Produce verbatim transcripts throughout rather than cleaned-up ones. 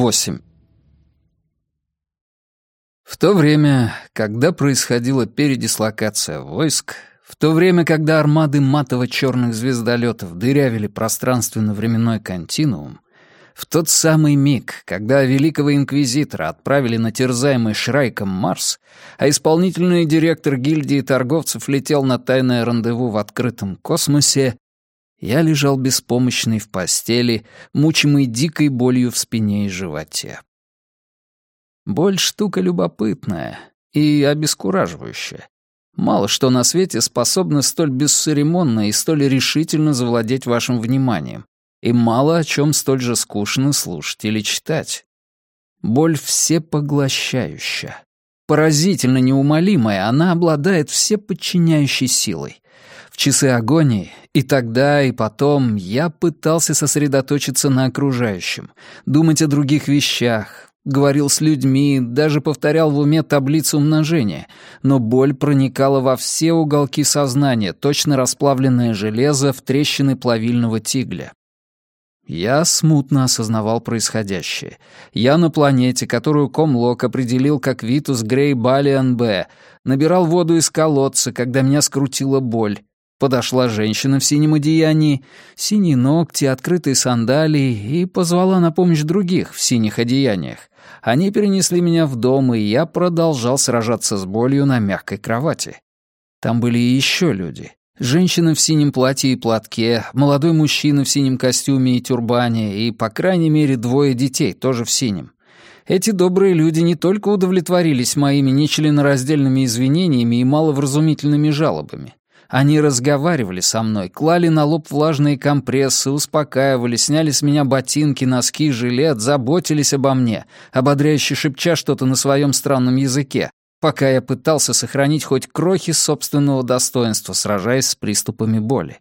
восемь. В то время, когда происходила передислокация войск, в то время, когда армады матово-черных звездолетов дырявили пространственно-временной континуум, в тот самый миг, когда великого инквизитора отправили на терзаемый Шрайком Марс, а исполнительный директор гильдии торговцев летел на тайное рандеву в открытом космосе, я лежал беспомощный в постели, мучимый дикой болью в спине и животе. Боль — штука любопытная и обескураживающая. Мало что на свете способно столь бесцеремонно и столь решительно завладеть вашим вниманием, и мало о чем столь же скучно слушать или читать. Боль всепоглощающая. Поразительно неумолимая, она обладает всеподчиняющей силой. В часы агонии и тогда, и потом я пытался сосредоточиться на окружающем, думать о других вещах, говорил с людьми, даже повторял в уме таблицу умножения, но боль проникала во все уголки сознания, точно расплавленное железо в трещины плавильного тигля. Я смутно осознавал происходящее. Я на планете, которую Комлок определил как Витус Грей Балиан Б, набирал воду из колодца, когда меня скрутила боль. Подошла женщина в синем одеянии, синие ногти, открытые сандалии, и позвала на помощь других в синих одеяниях. Они перенесли меня в дом, и я продолжал сражаться с болью на мягкой кровати. Там были и еще люди. Женщина в синем платье и платке, молодой мужчина в синем костюме и тюрбане, и, по крайней мере, двое детей, тоже в синем. Эти добрые люди не только удовлетворились моими нечленораздельными извинениями и маловразумительными жалобами. Они разговаривали со мной, клали на лоб влажные компрессы, успокаивали, сняли с меня ботинки, носки, жилет, заботились обо мне, ободряюще шепча что-то на своем странном языке, пока я пытался сохранить хоть крохи собственного достоинства, сражаясь с приступами боли.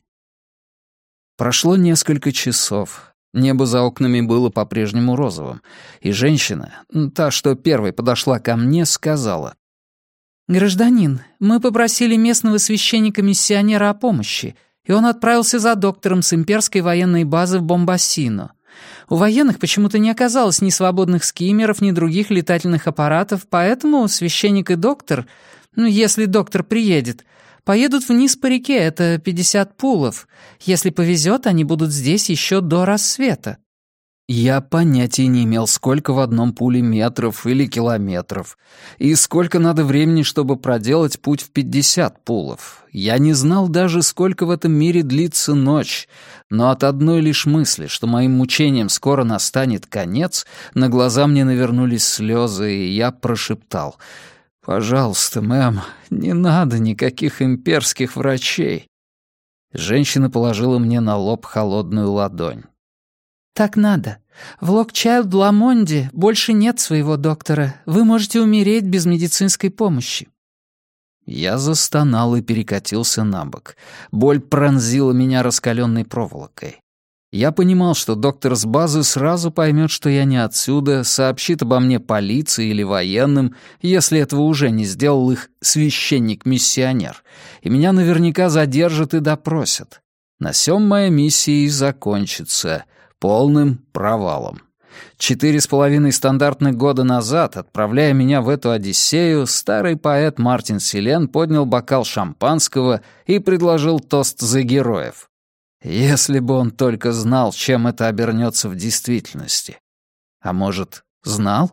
Прошло несколько часов. Небо за окнами было по-прежнему розовым, и женщина, та, что первой подошла ко мне, сказала: «Гражданин, мы попросили местного священника-миссионера о помощи, и он отправился за доктором с имперской военной базы в Бомбасино. У военных почему-то не оказалось ни свободных скиммеров, ни других летательных аппаратов, поэтому священник и доктор, ну, если доктор приедет, поедут вниз по реке, это пятьдесят пулов. Если повезет, они будут здесь еще до рассвета». Я понятия не имел, сколько в одном пуле метров или километров, и сколько надо времени, чтобы проделать путь в пятьдесят пулов. Я не знал даже, сколько в этом мире длится ночь, но от одной лишь мысли, что моим мучениям скоро настанет конец, на глаза мне навернулись слезы, и я прошептал: «Пожалуйста, мэм, не надо никаких имперских врачей». Женщина положила мне на лоб холодную ладонь. «Так надо. В Локчайлд-Ламонде больше нет своего доктора. Вы можете умереть без медицинской помощи». Я застонал и перекатился на бок. Боль пронзила меня раскаленной проволокой. Я понимал, что доктор с базы сразу поймет, что я не отсюда, сообщит обо мне полиции или военным, если этого уже не сделал их священник-миссионер, и меня наверняка задержат и допросят. На сём моя миссия и закончится полным провалом. Четыре с половиной стандартных года назад, отправляя меня в эту Одиссею, старый поэт Мартин Силен поднял бокал шампанского и предложил тост за героев. Если бы он только знал, чем это обернется в действительности. А может, знал?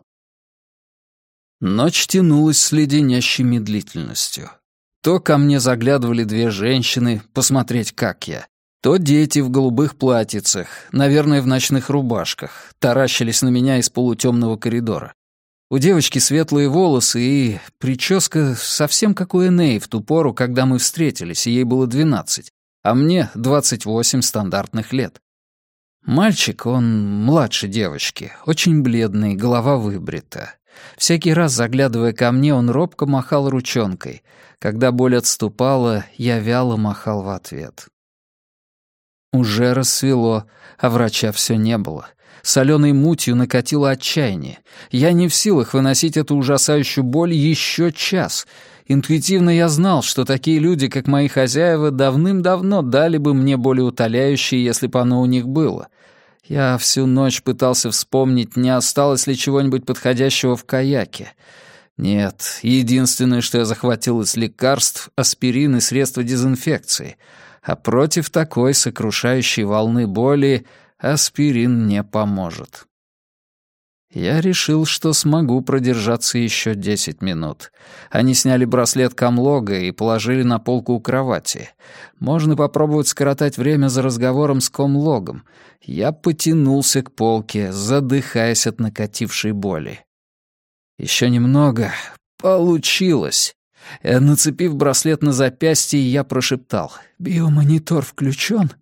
Ночь тянулась с леденящей медлительностью. То ко мне заглядывали две женщины посмотреть, как я, то дети в голубых платьицах, наверное, в ночных рубашках, таращились на меня из полутемного коридора. У девочки светлые волосы и прическа совсем как у Энеи в ту пору, когда мы встретились, и ей было двенадцать, а мне двадцать восемь стандартных лет. Мальчик, он младше девочки, очень бледный, голова выбрита. Всякий раз, заглядывая ко мне, он робко махал ручонкой. Когда боль отступала, я вяло махал в ответ. Уже рассвело, а врача все не было. Соленой мутью накатило отчаяние. Я не в силах выносить эту ужасающую боль еще час. Интуитивно я знал, что такие люди, как мои хозяева, давным-давно дали бы мне болеутоляющее, если бы оно у них было. Я всю ночь пытался вспомнить, не осталось ли чего-нибудь подходящего в каяке. Нет, единственное, что я захватил из лекарств — аспирин и средства дезинфекции. А против такой сокрушающей волны боли аспирин не поможет. Я решил, что смогу продержаться еще десять минут. Они сняли браслет Камлога и положили на полку у кровати. Можно попробовать скоротать время за разговором с Комлогом. Я потянулся к полке, задыхаясь от накатившей боли. Еще немного. Получилось. Нацепив браслет на запястье, я прошептал: «Биомонитор включен?»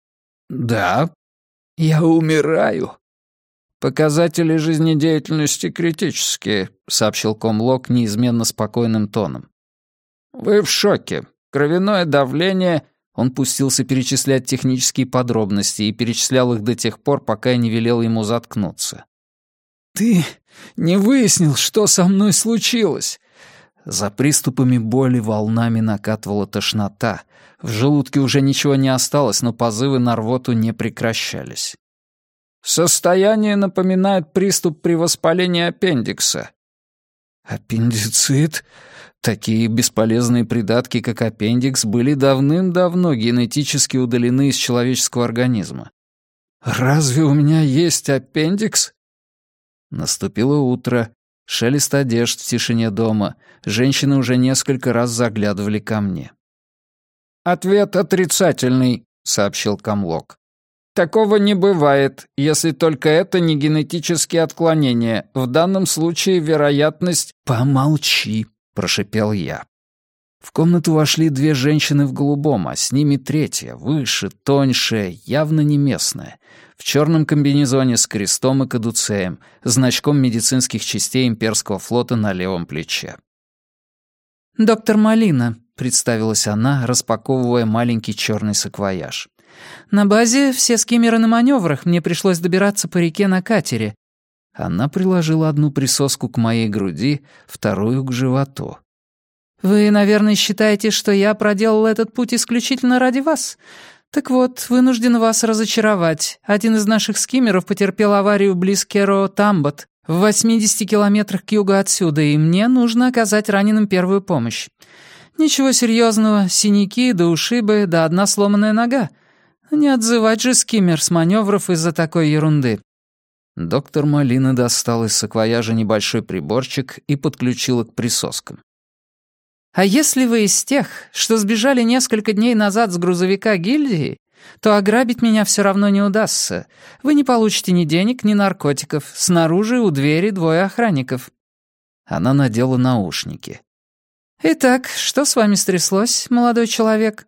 «Да». «Я умираю». «Показатели жизнедеятельности критические», — сообщил Комлог неизменно спокойным тоном. «Вы в шоке. Кровяное давление...» Он пустился перечислять технические подробности и перечислял их до тех пор, пока я не велел ему заткнуться. «Ты не выяснил, что со мной случилось?» За приступами боли волнами накатывала тошнота. В желудке уже ничего не осталось, но позывы на рвоту не прекращались. «Состояние напоминает приступ при воспалении аппендикса». «Аппендицит?» Такие бесполезные придатки, как аппендикс, были давным-давно генетически удалены из человеческого организма. «Разве у меня есть аппендикс?» Наступило утро, шелест одежд в тишине дома. Женщины уже несколько раз заглядывали ко мне. «Ответ отрицательный», — сообщил Камлог. «Такого не бывает, если только это не генетические отклонения. В данном случае вероятность...» «Помолчи», — прошипел я. В комнату вошли две женщины в голубом, а с ними третья, выше, тоньше, явно не местная, в черном комбинезоне с крестом и кадуцеем, значком медицинских частей имперского флота на левом плече. «Доктор Малина», — представилась она, распаковывая маленький черный саквояж. «На базе все скиммеры на маневрах, мне пришлось добираться по реке на катере». Она приложила одну присоску к моей груди, вторую к животу. «Вы, наверное, считаете, что я проделал этот путь исключительно ради вас? Так вот, вынужден вас разочаровать. Один из наших скиммеров потерпел аварию близ Керо-Тамбот, в восьмидесяти километрах к югу отсюда, и мне нужно оказать раненым первую помощь. Ничего серьезного, синяки да ушибы, да одна сломанная нога. Не отзывать же скиммер с маневров из-за такой ерунды». Доктор Малина достал из саквояжа небольшой приборчик и подключила к присоскам. «А если вы из тех, что сбежали несколько дней назад с грузовика гильдии, то ограбить меня все равно не удастся. Вы не получите ни денег, ни наркотиков. Снаружи у двери двое охранников». Она надела наушники. «Итак, что с вами стряслось, молодой человек?»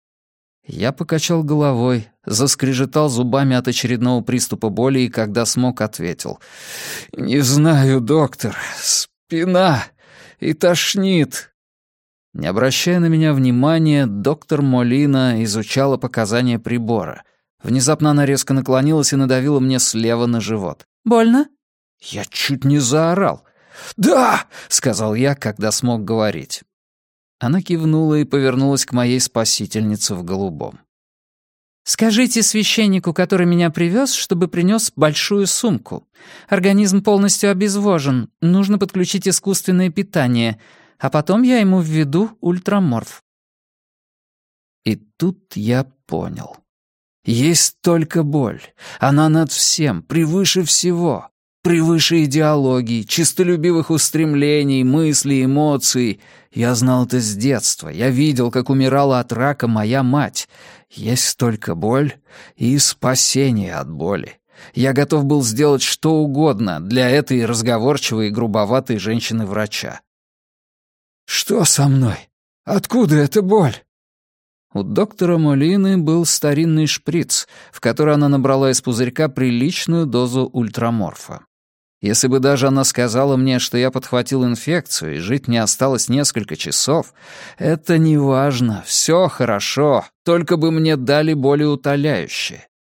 Я покачал головой, заскрежетал зубами от очередного приступа боли и, когда смог, ответил. «Не знаю, доктор. Спина и тошнит». Не обращая на меня внимания, доктор Молина изучала показания прибора. Внезапно она резко наклонилась и надавила мне слева на живот. «Больно?» Я чуть не заорал. «Да!» — сказал я, когда смог говорить. Она кивнула и повернулась к моей спасительнице в голубом. «Скажите священнику, который меня привез, чтобы принес большую сумку. Организм полностью обезвожен, нужно подключить искусственное питание, а потом я ему введу ультраморф». И тут я понял. Есть только боль. Она над всем, превыше всего. Превыше идеологий, честолюбивых устремлений, мыслей, эмоций. Я знал это с детства. Я видел, как умирала от рака моя мать. Есть только боль и спасение от боли. Я готов был сделать что угодно для этой разговорчивой и грубоватой женщины-врача. «Что со мной? Откуда эта боль?» У доктора Молины был старинный шприц, в который она набрала из пузырька приличную дозу ультраморфа. Если бы даже она сказала мне, что я подхватил инфекцию и жить мне осталось несколько часов, это не важно, все хорошо, только бы мне дали болеутоляющее.